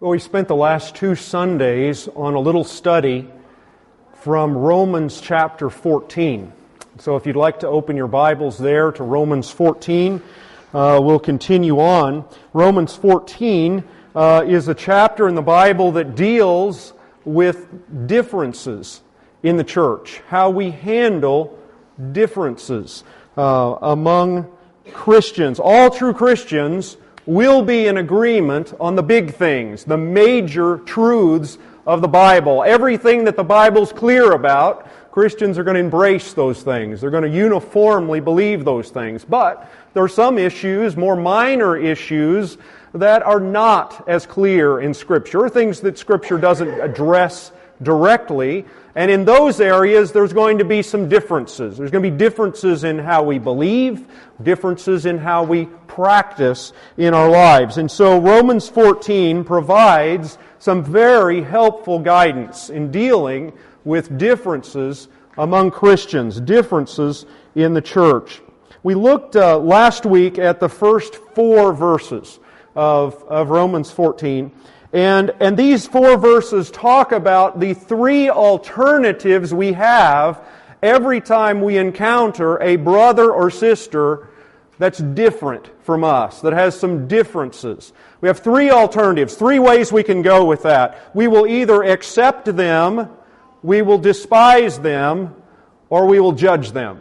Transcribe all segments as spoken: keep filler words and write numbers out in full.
Well, we spent the last two Sundays on a little study from Romans chapter fourteen. So if you'd like to open your Bibles there to Romans fourteen, uh, we'll continue on. Romans fourteen uh, is a chapter in the Bible that deals with differences in the church, how we handle differences uh, among Christians. All true Christians will be in agreement on the big things, the major truths of the Bible. Everything that the Bible's clear about, Christians are going to embrace those things. They're going to uniformly believe those things. But there are some issues, more minor issues, that are not as clear in Scripture, things that Scripture doesn't address directly. And in those areas, there's going to be some differences. There's going to be differences in how we believe, differences in how we practice in our lives. And so Romans fourteen provides some very helpful guidance in dealing with differences among Christians, differences in the church. We looked uh, last week at the first four verses of, of Romans fourteen. And, and these four verses talk about the three alternatives we have every time we encounter a brother or sister that's different from us, that has some differences. We have three alternatives, three ways we can go with that. We will either accept them, we will despise them, or we will judge them.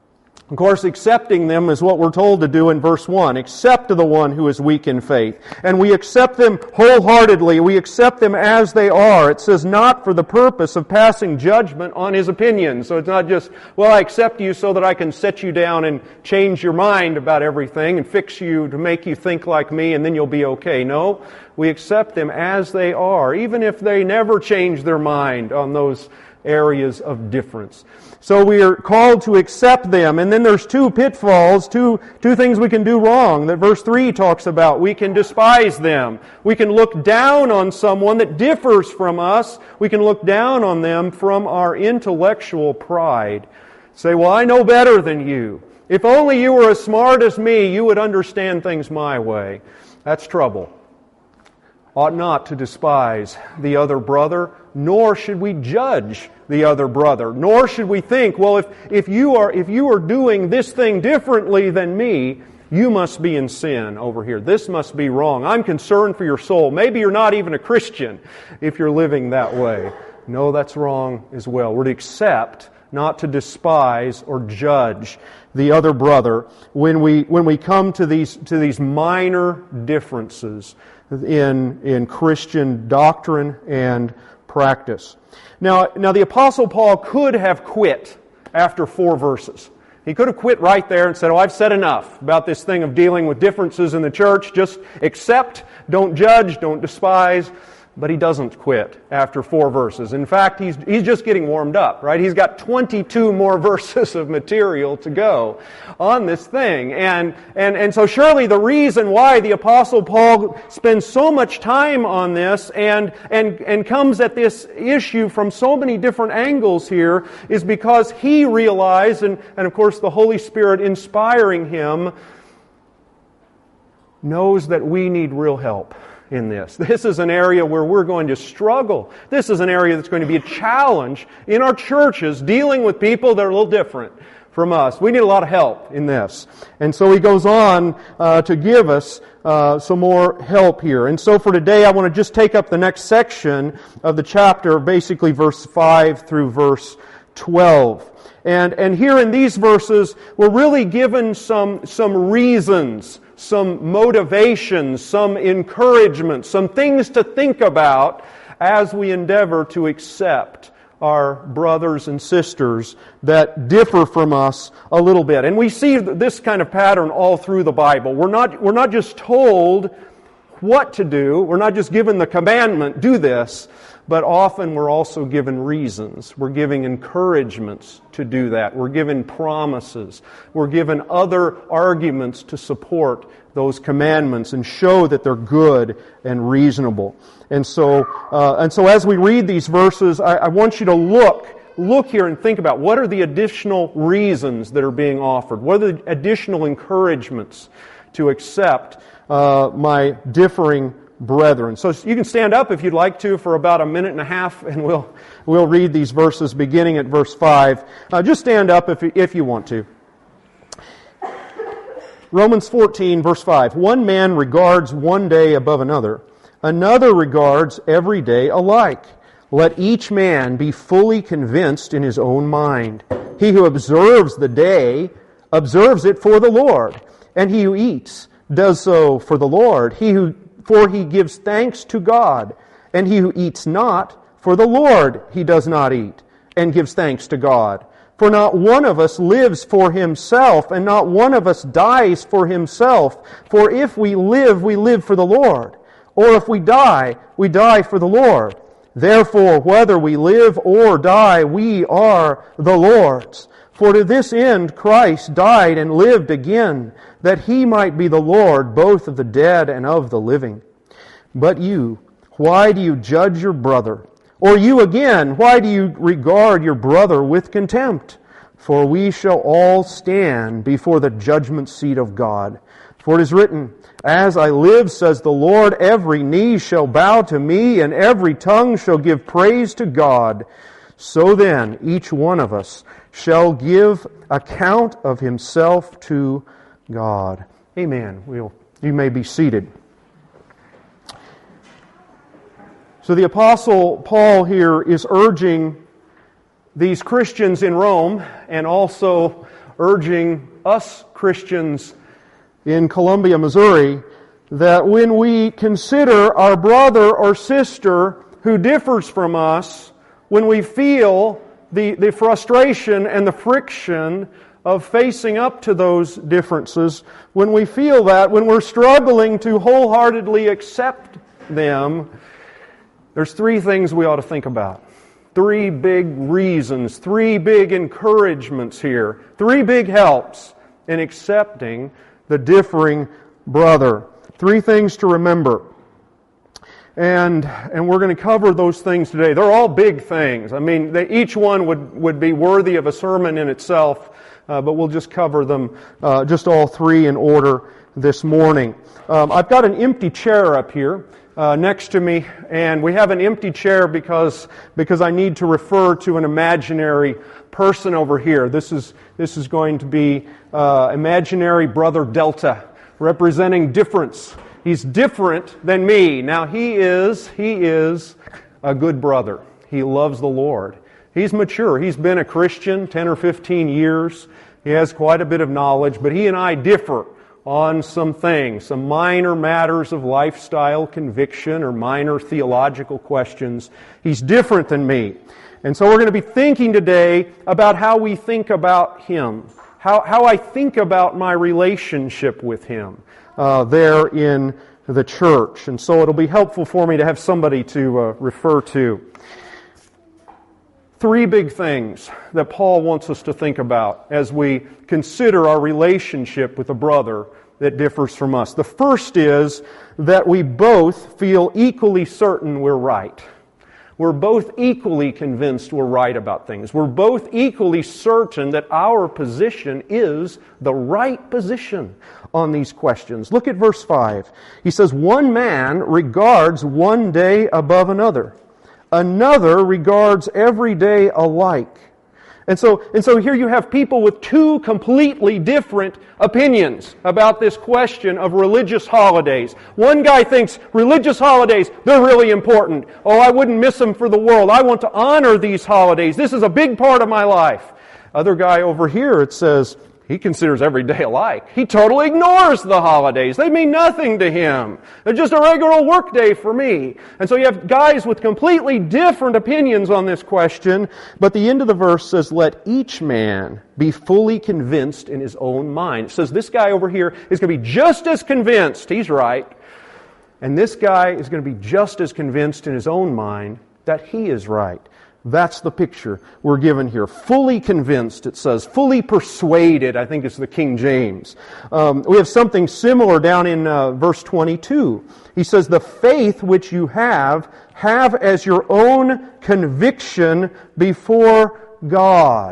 Of course, accepting them is what we're told to do in verse one. Accept the one who is weak in faith. And we accept them wholeheartedly. We accept them as they are. It says, not for the purpose of passing judgment on his opinions. So it's not just, well, I accept you so that I can set you down and change your mind about everything and fix you to make you think like me and then you'll be okay. No, we accept them as they are, even if they never change their mind on those areas of difference. So we are called to accept them. And then there's two pitfalls, two, two things we can do wrong that verse three talks about. We can despise them. We can look down on someone that differs from us. We can look down on them from our intellectual pride. Say, well, I know better than you. If only you were as smart as me, you would understand things my way. That's trouble. Ought not to despise the other brother, nor should we judge the other brother, nor should we think, well, if, if you are if you are doing this thing differently than me, you must be in sin over here. This must be wrong. I'm concerned for your soul. Maybe you're not even a Christian if you're living that way. No, that's wrong as well. We're to accept, not to despise or judge the other brother when we when we come to these to these minor differences in in Christian doctrine and practice. Now, now the Apostle Paul could have quit after four verses. He could have quit right there and said, oh, I've said enough about this thing of dealing with differences in the church. Just accept, don't judge, don't despise. But he doesn't quit after four verses. In fact, he's he's just getting warmed up, right? He's got twenty-two more verses of material to go on this thing. And and and so surely the reason why the Apostle Paul spends so much time on this and and and comes at this issue from so many different angles here is because he realized, and, and of course the Holy Spirit inspiring him, knows that we need real help in this. This is an area where we're going to struggle. This is an area that's going to be a challenge in our churches, dealing with people that are a little different from us. We need a lot of help in this. And so he goes on uh, to give us uh, some more help here. And so for today, I want to just take up the next section of the chapter, basically verse five through verse twelve. And and here in these verses, we're really given some some reasons, some motivations, some encouragement, some things to think about as we endeavor to accept our brothers and sisters that differ from us a little bit. And we see this kind of pattern all through the Bible. We're not, we're not just told what to do. We're not just given the commandment, do this. But often we're also given reasons. We're giving encouragements to do that. We're given promises. We're given other arguments to support those commandments and show that they're good and reasonable. And so, uh, and so as we read these verses, I, I want you to look, look here and think about what are the additional reasons that are being offered? What are the additional encouragements to accept uh, my differing brethren. So you can stand up if you'd like to for about a minute and a half, and we'll we'll read these verses beginning at verse five. Uh, just stand up if if you want to. Romans fourteen, verse five. One man regards one day above another. Another regards every day alike. Let each man be fully convinced in his own mind. He who observes the day observes it for the Lord, and he who eats does so for the Lord. He who for he gives thanks to God, and he who eats not for the Lord he does not eat, and gives thanks to God. For not one of us lives for himself, and not one of us dies for himself. For if we live, we live for the Lord. Or if we die, we die for the Lord. Therefore, whether we live or die, we are the Lord's. For to this end Christ died and lived again, that he might be the Lord both of the dead and of the living. But you, why do you judge your brother? Or you again, why do you regard your brother with contempt? For we shall all stand before the judgment seat of God. For it is written, As I live, says the Lord, every knee shall bow to me, and every tongue shall give praise to God. So then, each one of us shall give account of himself to God. Amen. We'll, you may be seated. So the Apostle Paul here is urging these Christians in Rome, and also urging us Christians in Columbia, Missouri, that when we consider our brother or sister who differs from us, when we feel the, the frustration and the friction of facing up to those differences, when we feel that, when we're struggling to wholeheartedly accept them, there's three things we ought to think about. Three big reasons, three big encouragements here, three big helps in accepting the differing brother. Three things to remember. And and we're going to cover those things today. They're all big things. I mean, they, each one would, would be worthy of a sermon in itself, uh, but we'll just cover them, uh, just all three in order this morning. Um, I've got an empty chair up here uh, next to me, and we have an empty chair because because I need to refer to an imaginary person over here. This is this is going to be uh, imaginary brother Delta, representing difference. He's different than me. Now he is he is a good brother. He loves the Lord. He's mature. He's been a Christian ten or fifteen years. He has quite a bit of knowledge, but he and I differ on some things, some minor matters of lifestyle conviction or minor theological questions. He's different than me. And so we're going to be thinking today about how we think about him, how, how I think about my relationship with him uh, there in the church. And so it'll be helpful for me to have somebody to uh, refer to. Three big things that Paul wants us to think about as we consider our relationship with a brother that differs from us. The first is that we both feel equally certain we're right. We're both equally convinced we're right about things. We're both equally certain that our position is the right position on these questions. Look at verse five. He says, "One man regards one day above another. Another regards every day alike." And so, and so here you have people with two completely different opinions about this question of religious holidays. One guy thinks religious holidays, they're really important. Oh, I wouldn't miss them for the world. I want to honor these holidays. This is a big part of my life. Other guy over here, it says, he considers every day alike. He totally ignores the holidays. They mean nothing to him. They're just a regular work day for me. And so you have guys with completely different opinions on this question. But the end of the verse says, "Let each man be fully convinced in his own mind." It says this guy over here is going to be just as convinced he's right. And this guy is going to be just as convinced in his own mind that he is right. That's the picture we're given here. Fully convinced, it says. Fully persuaded, I think is the King James. Um, we have something similar down in uh, verse twenty-two. He says, "The faith which you have, have as your own conviction before God."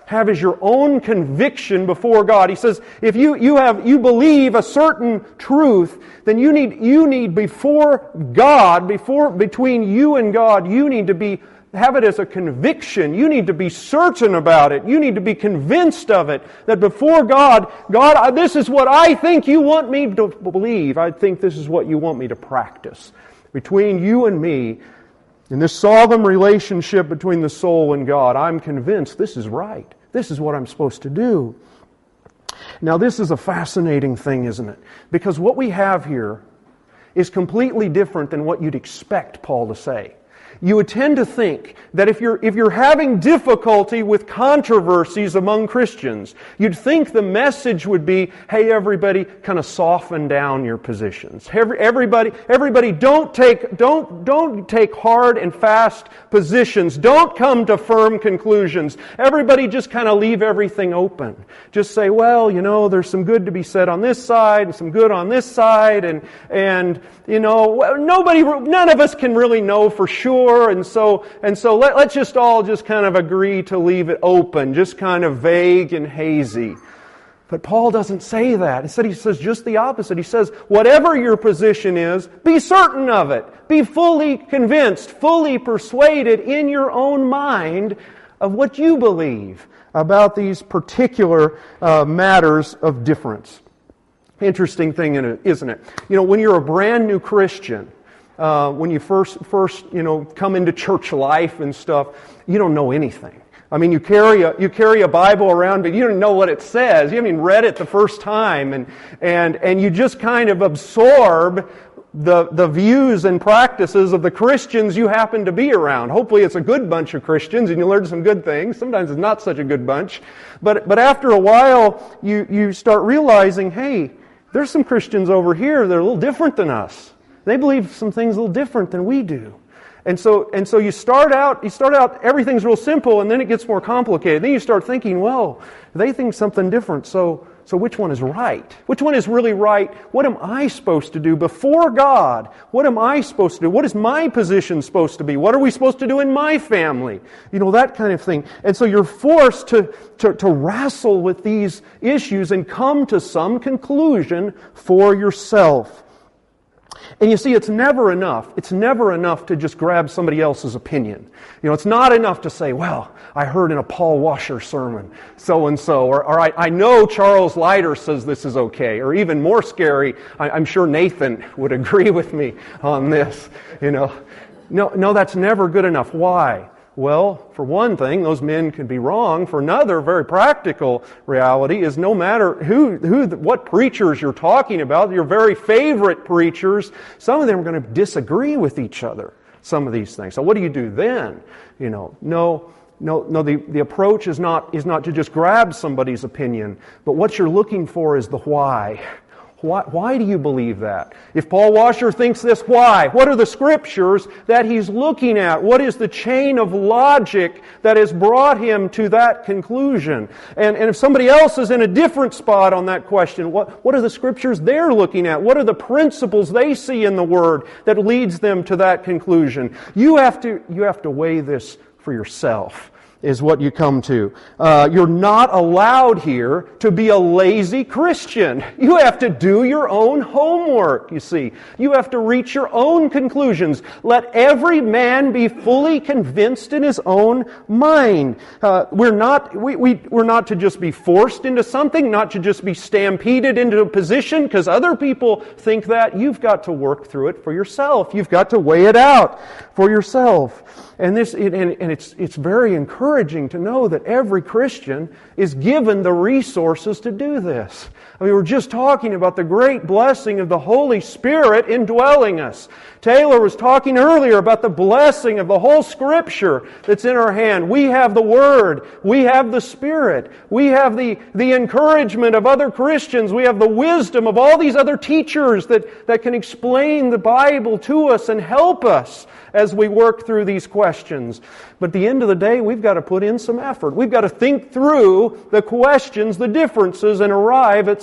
have as your own conviction before God. He says, if you, you have you believe a certain truth, then you need you need before God, before between you and God, you need to be have it as a conviction. You need to be certain about it. You need to be convinced of it. That before God, God, this is what I think you want me to believe. I think this is what you want me to practice. Between you and me, in this solemn relationship between the soul and God, I'm convinced this is right. This is what I'm supposed to do. Now, this is a fascinating thing, isn't it? Because what we have here is completely different than what you'd expect Paul to say. You would tend to think that if you're if you're having difficulty with controversies among Christians, you'd think the message would be, hey, everybody, kind of soften down your positions. Every, everybody, everybody, don't take don't don't take hard and fast positions. Don't come to firm conclusions. Everybody, just kind of leave everything open. Just say, well, you know, there's some good to be said on this side and some good on this side, and and you know, nobody, none of us can really know for sure. And so, and so let, let's just all just kind of agree to leave it open, just kind of vague and hazy. But Paul doesn't say that. Instead, he says just the opposite. He says, whatever your position is, be certain of it. Be fully convinced, fully persuaded in your own mind of what you believe about these particular uh, matters of difference. Interesting thing, isn't it? You know, when you're a brand new Christian, Uh, when you first, first, you know, come into church life and stuff, you don't know anything. I mean, you carry a you carry a Bible around, but you don't know what it says. You haven't even read it the first time, and and and you just kind of absorb the the views and practices of the Christians you happen to be around. Hopefully, it's a good bunch of Christians, and you learn some good things. Sometimes it's not such a good bunch, but but after a while, you you start realizing, hey, there's some Christians over here that are a little different than us. They believe some things a little different than we do. And so and so you start out, you start out, everything's real simple, and then it gets more complicated. Then you start thinking, well, they think something different, so so which one is right? Which one is really right? What am I supposed to do before God? What am I supposed to do? What is my position supposed to be? What are we supposed to do in my family? You know, that kind of thing. And so you're forced to, to, to wrestle with these issues and come to some conclusion for yourself. And you see, it's never enough. It's never enough to just grab somebody else's opinion. You know, it's not enough to say, well, I heard in a Paul Washer sermon so-and-so, or, or I, I know Charles Leiter says this is okay, or even more scary, I, I'm sure Nathan would agree with me on this. You know, no, no, that's never good enough. Why? Well, for one thing, those men could be wrong. For another, very practical reality is no matter who, who, what preachers you're talking about, your very favorite preachers, some of them are going to disagree with each other, some of these things. So what do you do then? You know, no, no, no, the, the approach is not, is not to just grab somebody's opinion, but what you're looking for is the why. Why, why do you believe that? If Paul Washer thinks this, why? What are the scriptures that he's looking at? What is the chain of logic that has brought him to that conclusion? And, and if somebody else is in a different spot on that question, what, what are the scriptures they're looking at? What are the principles they see in the Word that leads them to that conclusion? You have to, you have to weigh this for yourself. Is what you come to. Uh, you're not allowed here to be a lazy Christian. You have to do your own homework, you see. You have to reach your own conclusions. Let every man be fully convinced in his own mind. Uh, we're not we, we, we're not to just be forced into something, not to just be stampeded into a position because other people think that. You've got to work through it for yourself. You've got to weigh it out for yourself. And this, and, and it's it's very encouraging to know that every Christian is given the resources to do this. I mean, we're just talking about the great blessing of the Holy Spirit indwelling us. Taylor was talking earlier about the blessing of the whole Scripture that's in our hand. We have the Word. We have the Spirit. We have the, the encouragement of other Christians. We have the wisdom of all these other teachers that, that can explain the Bible to us and help us as we work through these questions. But at the end of the day, we've got to put in some effort. We've got to think through the questions, the differences, and arrive at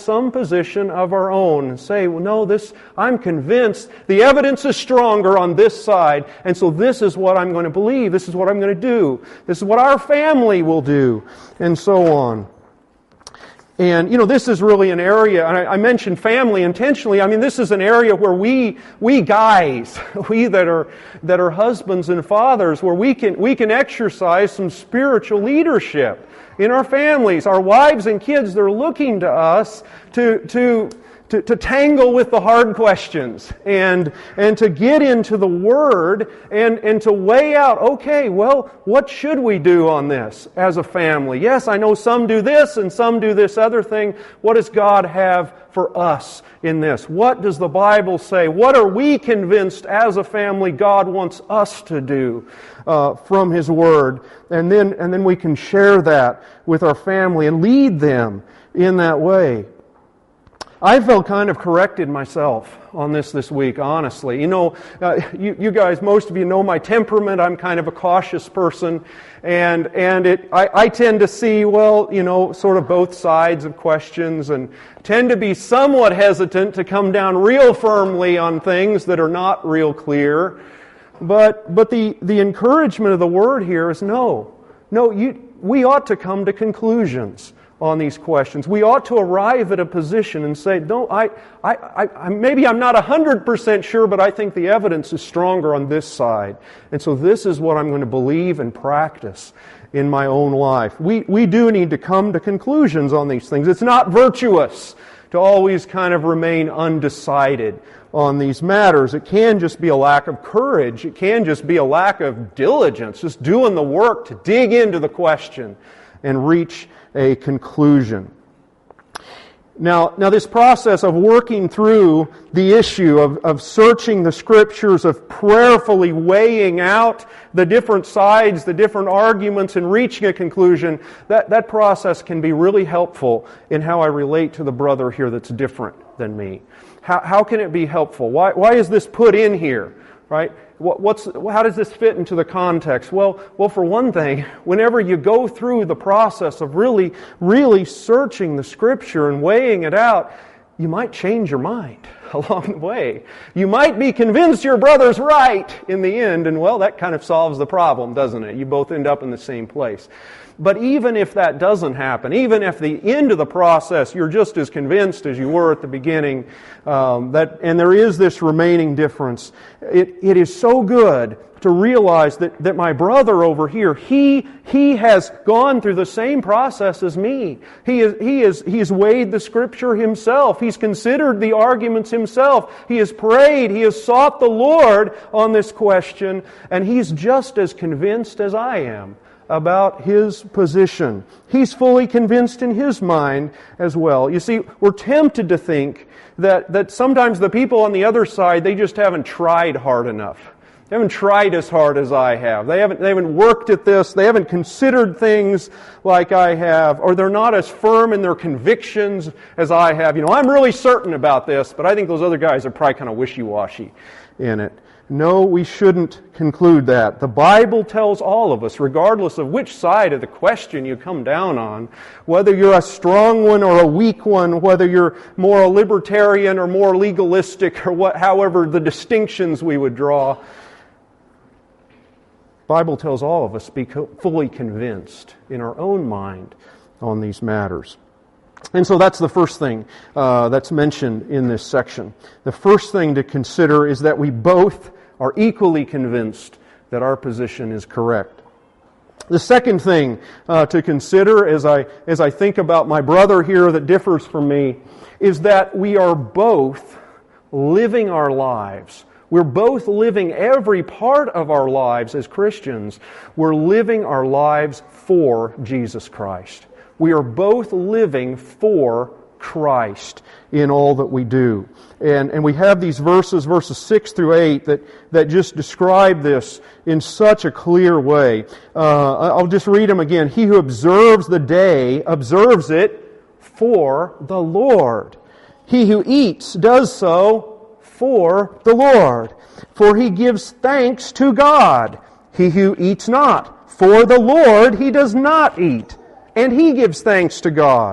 some position of our own and say, well, no, this, I'm convinced the evidence is stronger on this side, and so this is what I'm going to believe, this is what I'm going to do, this is what our family will do, and so on. And, you know, this is really an area, and I, I mentioned family intentionally. I mean, this is an area where we, we guys, we that are, that are husbands and fathers, where we can, we can exercise some spiritual leadership in our families. Our wives and kids, they're looking to us to, to, to, to tangle with the hard questions and, and to get into the Word and, and to weigh out, okay, well, what should we do on this as a family? Yes, I know some do this and some do this other thing. What does God have for us in this? What does the Bible say? What are we convinced as a family God wants us to do uh, from His Word? And then, and then we can share that with our family and lead them in that way. I felt kind of corrected myself on this this week, honestly. You know, uh, you, you guys, most of you know my temperament. I'm kind of a cautious person. And and it I, I tend to see, well, you know, sort of both sides of questions and tend to be somewhat hesitant to come down real firmly on things that are not real clear. But but the, the encouragement of the Word here is no. No, you, we ought to come to conclusions on these questions. We ought to arrive at a position and say, no, I, I, I, maybe I'm not one hundred percent sure, but I think the evidence is stronger on this side. And so this is what I'm going to believe and practice in my own life. We, we do need to come to conclusions on these things. It's not virtuous to always kind of remain undecided on these matters. It can just be a lack of courage. It can just be a lack of diligence, just doing the work to dig into the question and reach a conclusion. Now, now this process of working through the issue of, of searching the Scriptures, of prayerfully weighing out the different sides, the different arguments, and reaching a conclusion, that, that process can be really helpful in how I relate to the brother here that's different than me. How, how can it be helpful? Why, why is this put in here? Right? What, what's, how does this fit into the context? Well, well, for one thing, whenever you go through the process of really, really searching the Scripture and weighing it out, you might change your mind along the way. You might be convinced your brother's right in the end, and well, that kind of solves the problem, doesn't it? You both end up in the same place. But even if that doesn't happen, even if the end of the process you're just as convinced as you were at the beginning, um, that and there is this remaining difference, it, it is so good to realize that, that my brother over here, he he has gone through the same process as me. He is he is he has weighed the Scripture himself. He's considered the arguments himself. He has prayed. He has sought the Lord on this question, and he's just as convinced as I am about his position. He's fully convinced in his mind as well. You see, we're tempted to think that, that sometimes the people on the other side, they just haven't tried hard enough. They haven't tried as hard as I have. They haven't, they haven't worked at this. They haven't considered things like I have. Or they're not as firm in their convictions as I have. You know, I'm really certain about this, but I think those other guys are probably kind of wishy-washy in it. No, we shouldn't conclude that. The Bible tells all of us, regardless of which side of the question you come down on, whether you're a strong one or a weak one, whether you're more a libertarian or more legalistic, or what, however the distinctions we would draw, the Bible tells all of us to be fully convinced in our own mind on these matters. And so that's the first thing uh, that's mentioned in this section. The first thing to consider is that we both are equally convinced that our position is correct. The second thing uh, to consider as I as I think about my brother here that differs from me is that we are both living our lives. We're both living every part of our lives as Christians. We're living our lives for Jesus Christ. We are both living for Christ in all that we do. And, and we have these verses, verses six through eight, that, that just describe this in such a clear way. Uh, I'll just read them again. He who observes the day observes it for the Lord. He who eats does so for the Lord. For he gives thanks to God. He who eats not, for the Lord he does not eat. And he gives thanks to God.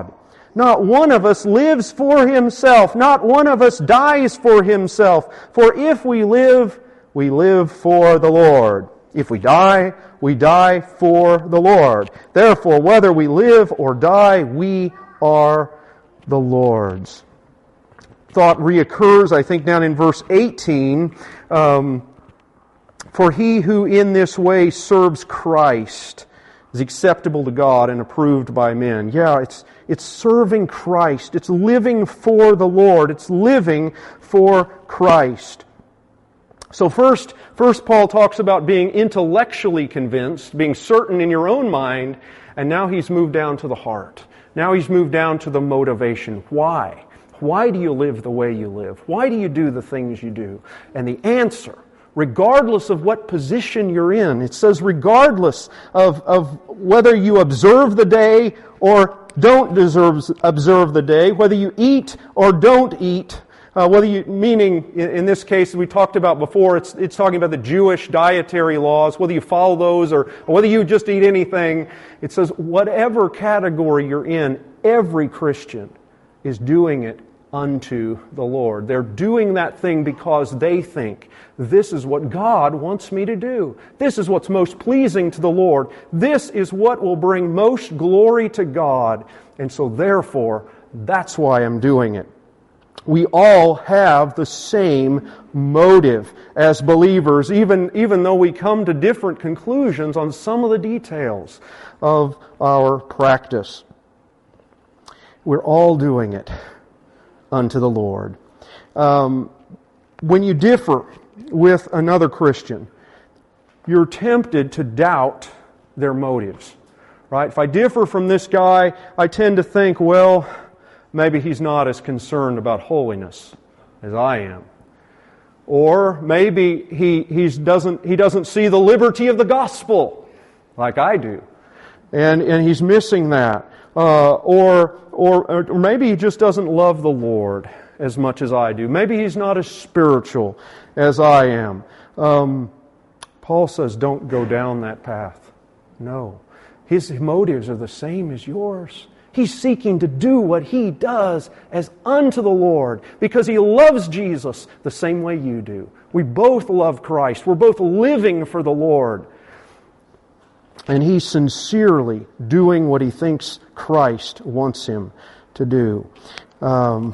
Not one of us lives for himself. Not one of us dies for himself. For if we live, we live for the Lord. If we die, we die for the Lord. Therefore, whether we live or die, we are the Lord's. Thought reoccurs, I think, down in verse eighteen. Um, For he who in this way serves Christ is acceptable to God and approved by men. Yeah, it's it's serving Christ. It's living for the Lord. It's living for Christ. So first, first Paul talks about being intellectually convinced, being certain in your own mind, and now he's moved down to the heart. Now he's moved down to the motivation. Why? Why do you live the way you live? Why do you do the things you do? And the answer, regardless of what position you're in, it says regardless of, of whether you observe the day or don't deserve, observe the day, whether you eat or don't eat, uh, whether you, meaning in, in this case we talked about before, it's, it's talking about the Jewish dietary laws, whether you follow those or, or whether you just eat anything. It says whatever category you're in, every Christian is doing it unto the Lord. They're doing that thing because they think, this is what God wants me to do. This is what's most pleasing to the Lord. This is what will bring most glory to God. And so therefore, that's why I'm doing it. We all have the same motive as believers, even, even though we come to different conclusions on some of the details of our practice. We're all doing it unto the Lord. Um, when you differ with another Christian, you're tempted to doubt their motives. Right? If I differ from this guy, I tend to think, well, maybe he's not as concerned about holiness as I am. Or maybe he he's doesn't he doesn't see the liberty of the gospel like I do. And and he's missing that. Uh, or, or or maybe he just doesn't love the Lord as much as I do. Maybe he's not as spiritual as I am. Um, Paul says, don't go down that path. No. His motives are the same as yours. He's seeking to do what he does as unto the Lord because he loves Jesus the same way you do. We both love Christ. We're both living for the Lord. And he's sincerely doing what he thinks Christ wants him to do. Um,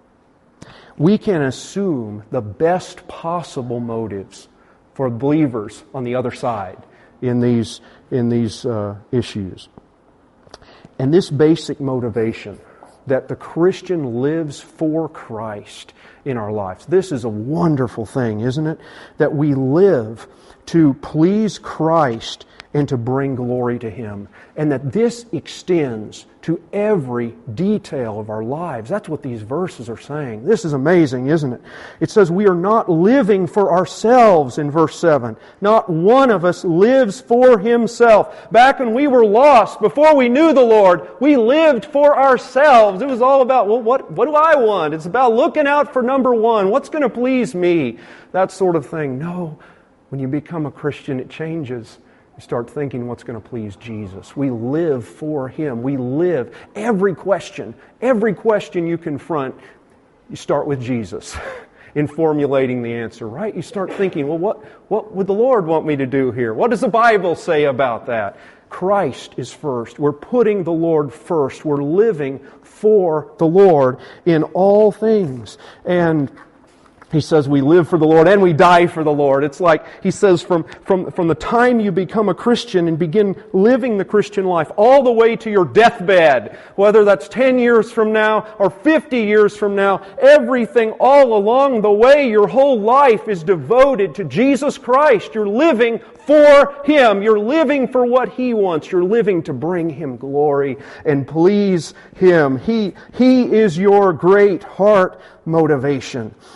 we can assume the best possible motives for believers on the other side in these, in these uh, issues. And this basic motivation that the Christian lives for Christ in our lives, this is a wonderful thing, isn't it? That we live to please Christ and to bring glory to Him. And that this extends to every detail of our lives. That's what these verses are saying. This is amazing, isn't it? It says we are not living for ourselves in verse seven. Not one of us lives for himself. Back when we were lost, before we knew the Lord, we lived for ourselves. It was all about, well, what, what do I want? It's about looking out for number one. What's going to please me? That sort of thing. No, when you become a Christian, it changes. You start thinking what's going to please Jesus. We live for Him. We live. Every question, every question you confront, you start with Jesus in formulating the answer, right? You start thinking, well, what, what would the Lord want me to do here? What does the Bible say about that? Christ is first. We're putting the Lord first. We're living for the Lord in all things. And He says we live for the Lord and we die for the Lord. It's like He says from, from, from the time you become a Christian and begin living the Christian life all the way to your deathbed, whether that's ten years from now or fifty years from now, everything all along the way, your whole life is devoted to Jesus Christ. You're living for Him. You're living for what He wants. You're living to bring Him glory and please Him. He, he is your great heart motivation. Uh,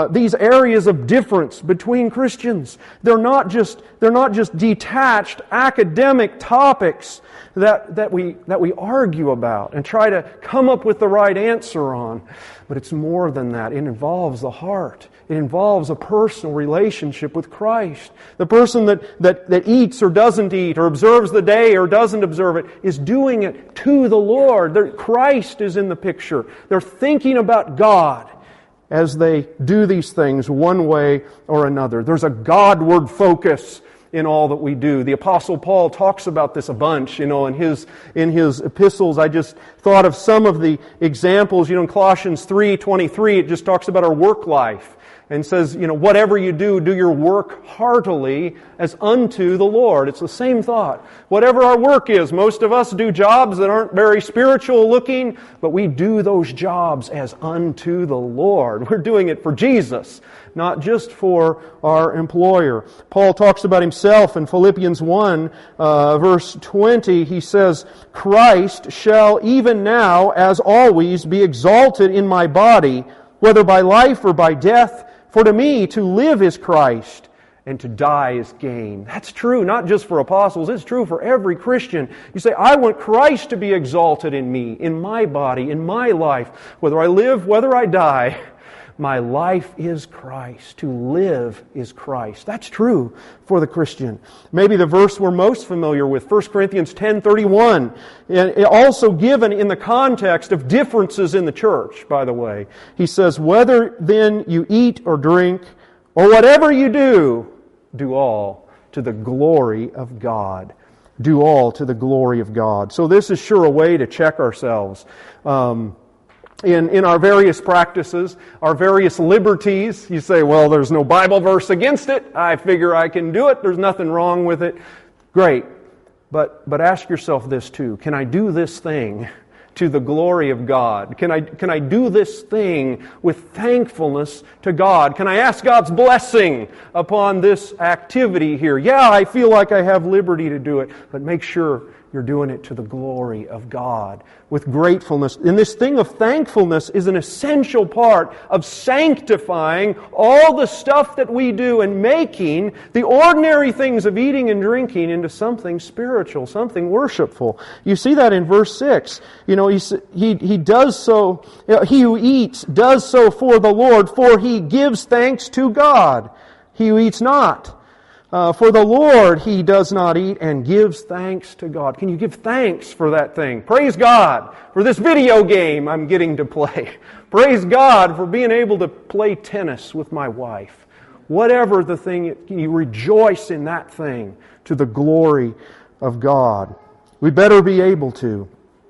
these areas of difference between Christians. They're not just, they're not just detached academic topics that, that, we, that we argue about and try to come up with the right answer on. But it's more than that. It involves the heart. It involves a personal relationship with Christ. The person that, that, that eats or doesn't eat, or observes the day or doesn't observe it, is doing it to the Lord. They're, Christ is in the picture. They're thinking about God as they do these things one way or another. There's a Godward focus in all that we do. The Apostle Paul talks about this a bunch, you know, in his in his epistles. I just thought of some of the examples. You know, in Colossians three twenty-three, it just talks about our work life and says, you know, whatever you do, do your work heartily as unto the Lord. It's the same thought. Whatever our work is, most of us do jobs that aren't very spiritual looking, but we do those jobs as unto the Lord. We're doing it for Jesus, not just for our employer. Paul talks about himself in Philippians one, uh, verse twenty. He says, Christ shall even now, as always, be exalted in my body, whether by life or by death. For to me, to live is Christ, and to die is gain. That's true, not just for apostles. It's true for every Christian. You say, I want Christ to be exalted in me, in my body, in my life. Whether I live, whether I die, my life is Christ. To live is Christ. That's true for the Christian. Maybe the verse we're most familiar with, First Corinthians ten thirty-one, and also given in the context of differences in the church, by the way. He says, whether then you eat or drink, or whatever you do, do all to the glory of God. Do all to the glory of God. So this is sure a way to check ourselves. Um, In, in our various practices, our various liberties. You say, well, there's no Bible verse against it. I figure I can do it. There's nothing wrong with it. Great. But, but ask yourself this too. Can I do this thing to the glory of God? Can I, can I do this thing with thankfulness to God? Can I ask God's blessing upon this activity here? Yeah, I feel like I have liberty to do it, but make sure you're doing it to the glory of God with gratefulness. And this thing of thankfulness is an essential part of sanctifying all the stuff that we do and making the ordinary things of eating and drinking into something spiritual, something worshipful. You see that in verse six. You know, he, he, he does so, you know, he who eats does so for the Lord, for he gives thanks to God. He who eats not, Uh, for the Lord he does not eat and gives thanks to God. Can you give thanks for that thing? Praise God for this video game I'm getting to play. Praise God for being able to play tennis with my wife. Whatever the thing, you rejoice in that thing to the glory of God. We better be able to.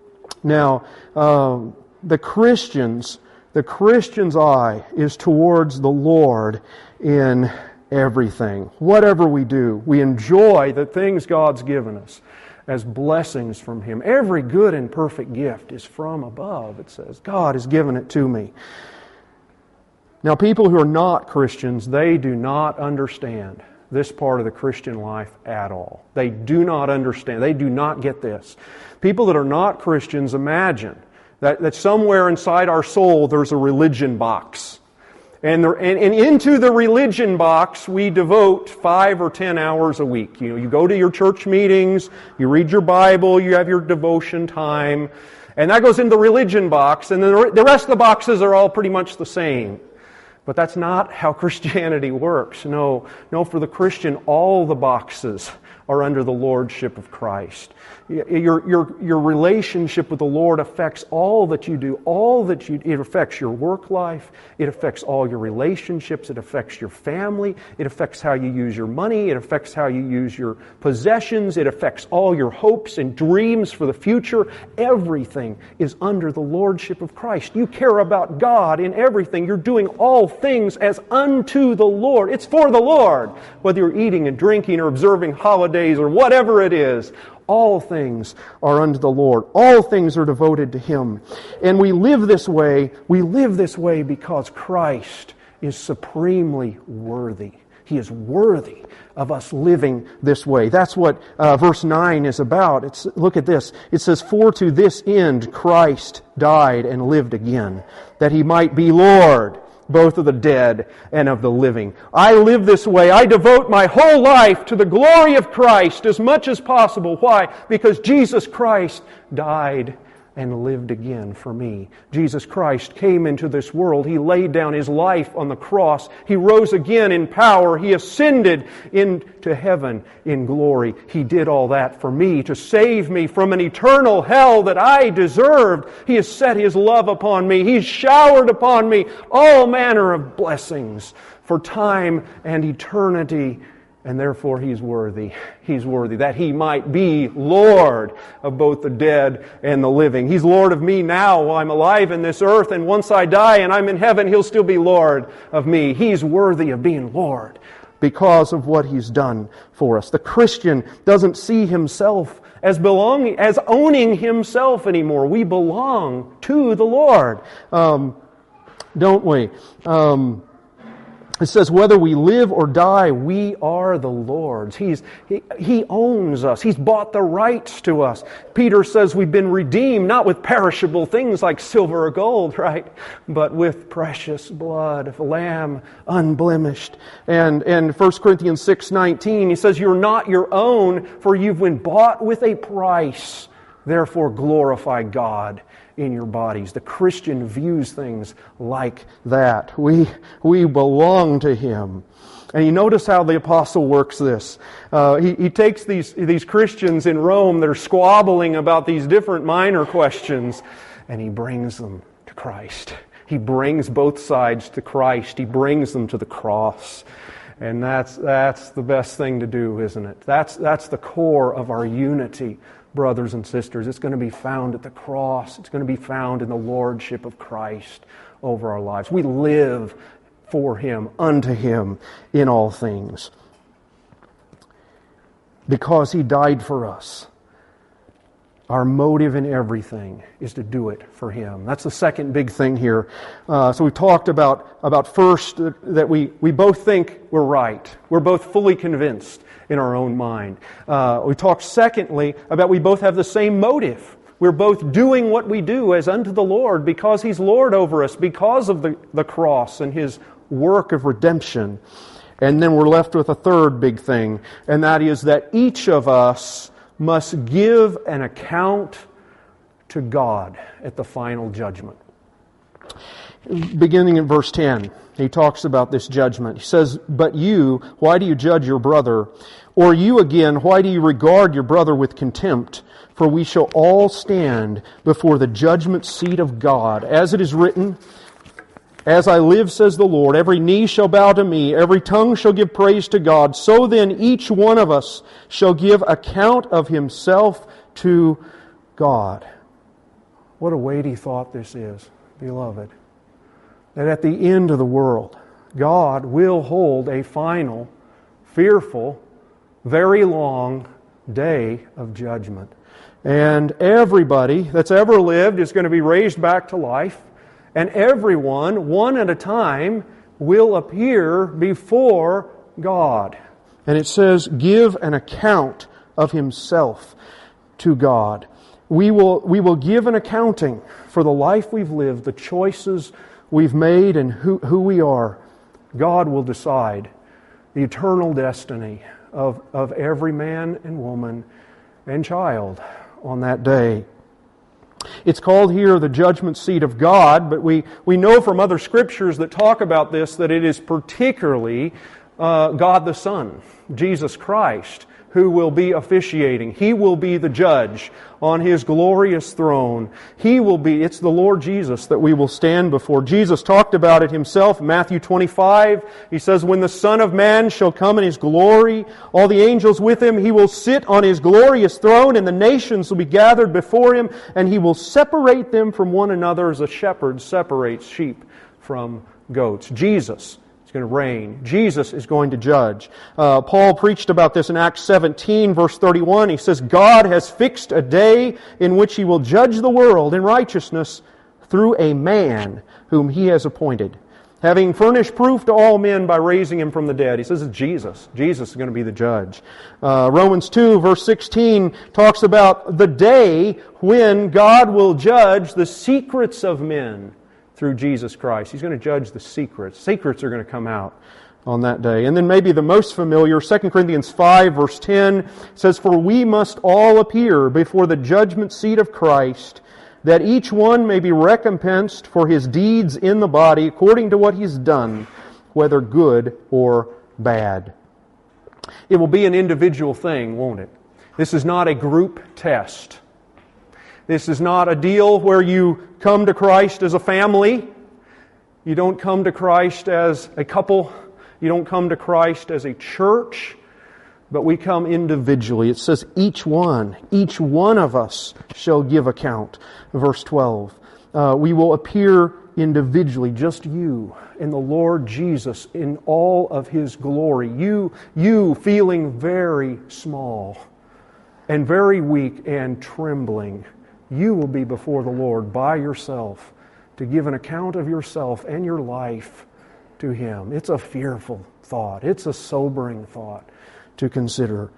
Now, um, the Christians, the Christian's eye is towards the Lord in everything. Whatever we do, we enjoy the things God's given us as blessings from Him. Every good and perfect gift is from above, it says. God has given it to me. Now, people who are not Christians, they do not understand this part of the Christian life at all. They do not understand. They do not get this. People that are not Christians imagine that, that somewhere inside our soul there's a religion box. And, there, and, and into the religion box, we devote five or ten hours a week. You know, you go to your church meetings, you read your Bible, you have your devotion time, and that goes into the religion box, and then the rest of the boxes are all pretty much the same. But that's not how Christianity works. No, no, for the Christian, all the boxes are under the lordship of Christ. Your, your, your relationship with the Lord affects all that you do, all that you, it affects your work life, it affects all your relationships, it affects your family, it affects how you use your money, it affects how you use your possessions, it affects all your hopes and dreams for the future. Everything is under the lordship of Christ. You care about God in everything. You're doing all things as unto the Lord. It's for the Lord. Whether you're eating and drinking or observing holidays or whatever it is, all things are unto the Lord. All things are devoted to Him. And we live this way, we live this way because Christ is supremely worthy. He is worthy of us living this way. That's what uh, verse nine is about. It's, look at this. It says, for to this end Christ died and lived again, that He might be Lord both of the dead and of the living. I live this way. I devote my whole life to the glory of Christ as much as possible. Why? Because Jesus Christ died and lived again for me. Jesus Christ came into this world. He laid down His life on the cross. He rose again in power. He ascended into heaven in glory. He did all that for me to save me from an eternal hell that I deserved. He has set His love upon me. He's showered upon me all manner of blessings for time and eternity. And therefore He's worthy. He's worthy that He might be Lord of both the dead and the living. He's Lord of me now while I'm alive in this earth, and once I die and I'm in heaven, He'll still be Lord of me. He's worthy of being Lord because of what He's done for us. The Christian doesn't see himself as belonging, as owning himself anymore. We belong to the Lord, um, don't we? Um, It says, whether we live or die, we are the Lord's. He's, he, he owns us. He's bought the rights to us. Peter says we've been redeemed, not with perishable things like silver or gold, right? But with precious blood of a lamb, unblemished. And in First Corinthians six nineteen, he says, you're not your own, for you've been bought with a price. Therefore glorify God in your bodies. The Christian views things like that. We, we belong to Him. And you notice how the apostle works this. Uh, he, he takes these, these Christians in Rome that are squabbling about these different minor questions, and he brings them to Christ. He brings both sides to Christ. He brings them to the cross. And that's, that's the best thing to do, isn't it? That's, that's the core of our unity, brothers and sisters. It's going to be found at the cross. It's going to be found in the lordship of Christ over our lives. We live for Him, unto Him in all things. Because He died for us, our motive in everything is to do it for Him. That's the second big thing here. Uh, so we talked about, about first uh, that we, we both think we're right. We're both fully convinced in our own mind. Uh, we talked secondly about we both have the same motive. We're both doing what we do as unto the Lord because He's Lord over us, because of the, the cross and His work of redemption. And then we're left with a third big thing, and that is that each of us must give an account to God at the final judgment. Beginning in verse ten, he talks about this judgment. He says, but you, why do you judge your brother? Or you again, why do you regard your brother with contempt? For we shall all stand before the judgment seat of God. As it is written, as I live, says the Lord, every knee shall bow to me, every tongue shall give praise to God. So then each one of us shall give account of himself to God. What a weighty thought this is, beloved. That at the end of the world, God will hold a final, fearful, very long day of judgment. And everybody that's ever lived is going to be raised back to life. And everyone, one at a time, will appear before God. And it says, give an account of himself to God. We will, we will give an accounting for the life we've lived, the choices we've made, and who, who we are. God will decide the eternal destiny of, of every man and woman and child on that day. It's called here the judgment seat of God, but we, we know from other scriptures that talk about this that it is particularly uh, God the Son, Jesus Christ, who will be officiating. He will be the judge on His glorious throne. He will be, it's the Lord Jesus that we will stand before. Jesus talked about it Himself in Matthew twenty-five. He says, when the Son of Man shall come in His glory, all the angels with Him, He will sit on His glorious throne, and the nations will be gathered before Him, and He will separate them from one another as a shepherd separates sheep from goats. Jesus is going to reign. Jesus is going to judge. Uh, Paul preached about this in Acts seventeen, verse thirty-one. He says, God has fixed a day in which He will judge the world in righteousness through a man whom He has appointed, having furnished proof to all men by raising Him from the dead. He says it's Jesus. Jesus is going to be the judge. Uh, Romans two, verse sixteen talks about the day when God will judge the secrets of men through Jesus Christ. He's going to judge the secrets. Secrets are going to come out on that day. And then maybe the most familiar, Second Corinthians five, verse ten, says, "For we must all appear before the judgment seat of Christ, that each one may be recompensed for his deeds in the body according to what he's done, whether good or bad." It will be an individual thing, won't it? This is not a group test. This is not a deal where you come to Christ as a family. You don't come to Christ as a couple. You don't come to Christ as a church. But we come individually. It says each one, each one of us shall give account. Verse twelve. Uh, we will appear individually, just you and the Lord Jesus in all of His glory. You, you feeling very small and very weak and trembling. You will be before the Lord by yourself to give an account of yourself and your life to Him. It's a fearful thought. It's a sobering thought to consider.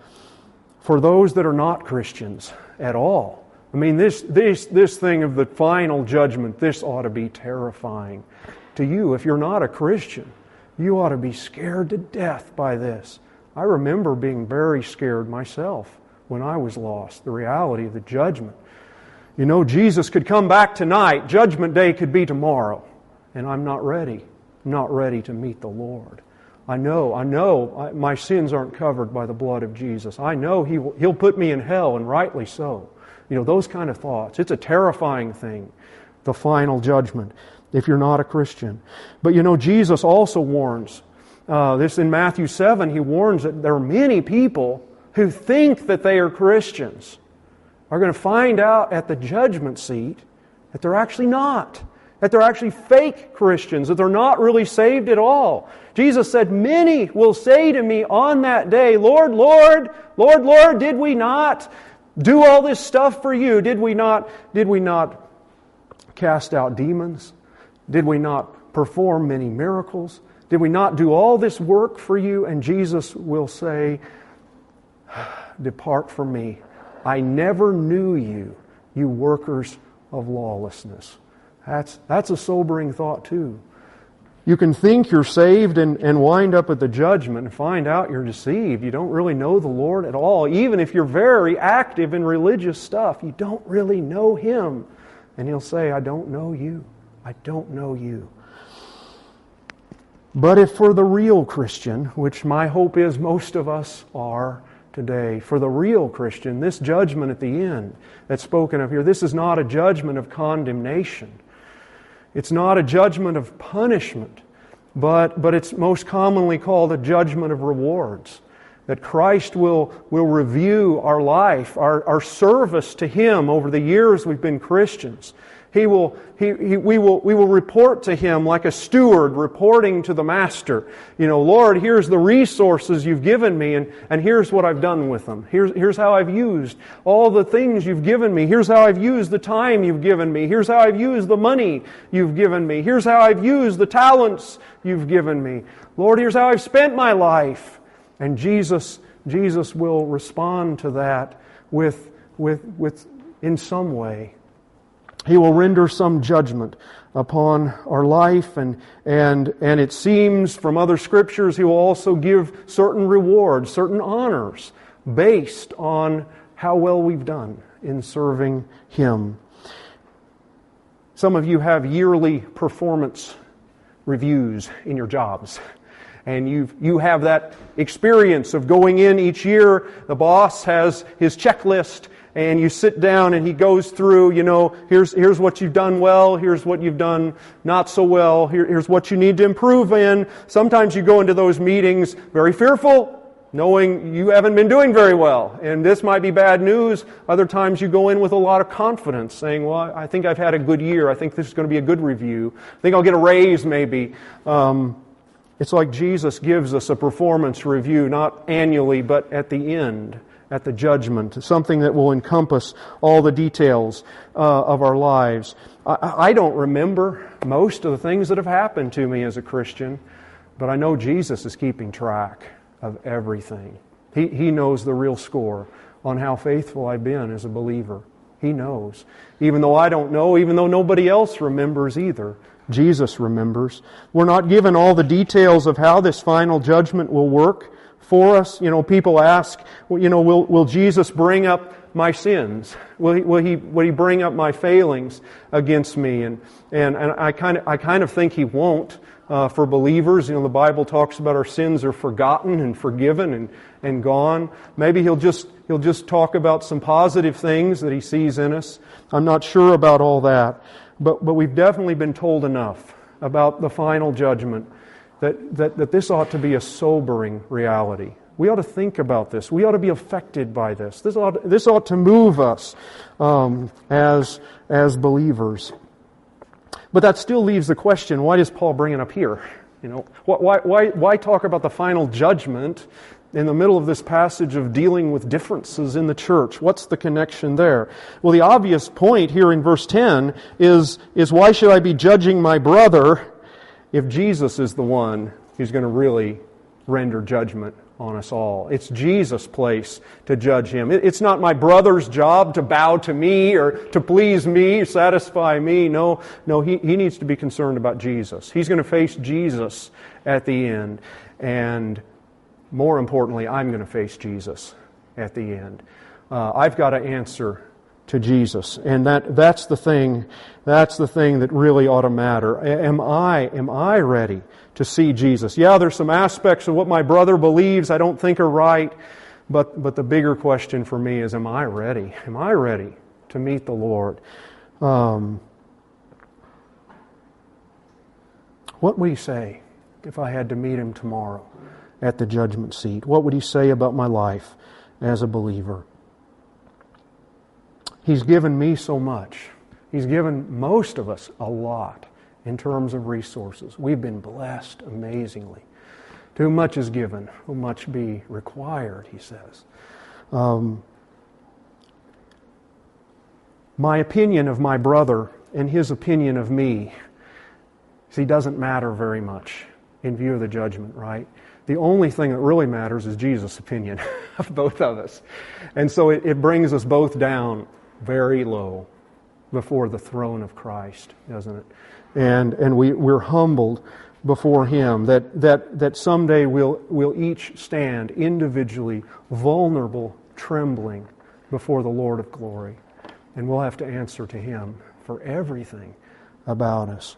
For those that are not Christians at all, I mean, this, this, this thing of the final judgment, this ought to be terrifying to you. If you're not a Christian, you ought to be scared to death by this. I remember being very scared myself when I was lost, the reality of the judgment. You know, Jesus could come back tonight, Judgment Day could be tomorrow, and I'm not ready, not ready to meet the Lord. I know, I know I, my sins aren't covered by the blood of Jesus. I know He will, He'll put me in hell, and rightly so. You know, those kind of thoughts. It's a terrifying thing, the final judgment, if you're not a Christian. But you know, Jesus also warns, uh, this in Matthew seven, He warns that there are many people who think that they are Christians are going to find out at the judgment seat that they're actually not. That they're actually fake Christians, that they're not really saved at all. Jesus said, "Many will say to me on that day, Lord, Lord, Lord, Lord, did we not do all this stuff for you? Did we not, did we not cast out demons? Did we not perform many miracles? Did we not do all this work for you?" And Jesus will say, "Depart from me. I never knew you, you workers of lawlessness." That's, that's a sobering thought too. You can think you're saved and, and wind up at the judgment and find out you're deceived. You don't really know the Lord at all. Even if you're very active in religious stuff, you don't really know Him. And He'll say, "I don't know you. I don't know you." But if for the real Christian, which my hope is most of us are today, for the real Christian, this judgment at the end that's spoken of here, this is not a judgment of condemnation. It's not a judgment of punishment, but, but it's most commonly called a judgment of rewards. That Christ will, will review our life, our, our service to Him over the years we've been Christians. He will, he, he, we will, we will report to Him like a steward reporting to the master. You know, "Lord, here's the resources you've given me, and, and here's what I've done with them. Here's, here's how I've used all the things you've given me. Here's how I've used the time you've given me. Here's how I've used the money you've given me. Here's how I've used the talents you've given me. Lord, here's how I've spent my life." And Jesus, Jesus will respond to that with, with, with, in some way. He will render some judgment upon our life, and, and, and it seems from other Scriptures He will also give certain rewards, certain honors, based on how well we've done in serving Him. Some of you have yearly performance reviews in your jobs. And you you have that experience of going in each year. The boss has his checklist, and you sit down and he goes through, you know, here's here's what you've done well, here's what you've done not so well, here, here's what you need to improve in. Sometimes you go into those meetings very fearful, knowing you haven't been doing very well, and this might be bad news. Other times you go in with a lot of confidence, saying, "Well, I think I've had a good year. I think this is going to be a good review. I think I'll get a raise maybe." Um, It's like Jesus gives us a performance review, not annually, but at the end, at the judgment, something that will encompass all the details uh, of our lives. I, I don't remember most of the things that have happened to me as a Christian, but I know Jesus is keeping track of everything. He, he knows the real score on how faithful I've been as a believer. He knows. Even though I don't know, even though nobody else remembers either, Jesus remembers. We're not given all the details of how this final judgment will work for us. You know, people ask, well, you know, will, will Jesus bring up my sins? Will he, will he, will he bring up my failings against me? And, and, and I kind of, I kind of think He won't. Uh, for believers, you know, the Bible talks about our sins are forgotten and forgiven and, and gone. Maybe He'll just, He'll just talk about some positive things that He sees in us. I'm not sure about all that. But, but we've definitely been told enough about the final judgment that, that, that this ought to be a sobering reality. We ought to think about this. We ought to be affected by this. This ought, this ought to move us um, as, as believers. But that still leaves the question, why does Paul bring it up here? You know, why, why, why talk about the final judgment in the middle of this passage of dealing with differences in the church? What's the connection there? Well, the obvious point here in verse ten is, is why should I be judging my brother if Jesus is the one who's going to really render judgment on us all? It's Jesus' place to judge him. It's not my brother's job to bow to me or to please me, satisfy me. No, no, he, he needs to be concerned about Jesus. He's going to face Jesus at the end. And more importantly, I'm going to face Jesus at the end. Uh, I've got to answer to Jesus. And that, that's the thing, that's the thing that really ought to matter. Am I, am I ready to see Jesus? Yeah, there's some aspects of what my brother believes I don't think are right, but, but the bigger question for me is, am I ready? Am I ready to meet the Lord? Um, what would He say if I had to meet Him tomorrow at the judgment seat? What would He say about my life as a believer? He's given me so much. He's given most of us a lot in terms of resources. We've been blessed amazingly. To whom much is given, will much be required, He says. Um, my opinion of my brother and his opinion of me, see, doesn't matter very much in view of the judgment, right? The only thing that really matters is Jesus' opinion of both of us. And so it, it brings us both down very low before the throne of Christ, doesn't it? And and we, we're humbled before Him, that that that someday we'll we'll each stand individually, vulnerable, trembling before the Lord of glory. And we'll have to answer to Him for everything about us.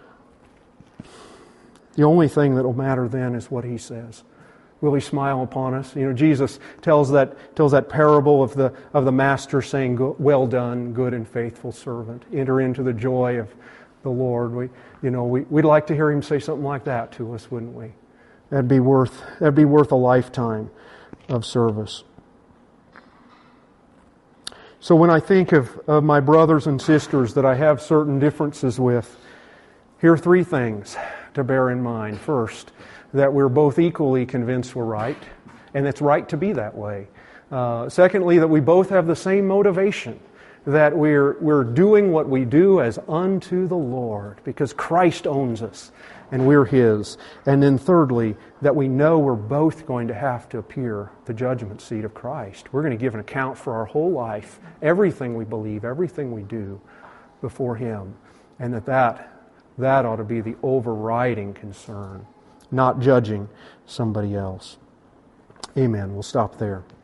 The only thing that will matter then is what He says. Will He smile upon us? You know, Jesus tells that tells that parable of the of the master saying, "Well done, good and faithful servant. Enter into the joy of the Lord." We, you know, we, we'd like to hear Him say something like that to us, wouldn't we? That'd be worth that'd be worth a lifetime of service. So when I think of, of my brothers and sisters that I have certain differences with, here are three things to bear in mind. First, that we're both equally convinced we're right, and it's right to be that way. Uh, secondly, that we both have the same motivation, that we're we're doing what we do as unto the Lord, because Christ owns us, and we're His. And then thirdly, that we know we're both going to have to appear at the judgment seat of Christ. We're going to give an account for our whole life, everything we believe, everything we do before Him, and that that, that ought to be the overriding concern, not judging somebody else. Amen. We'll stop there.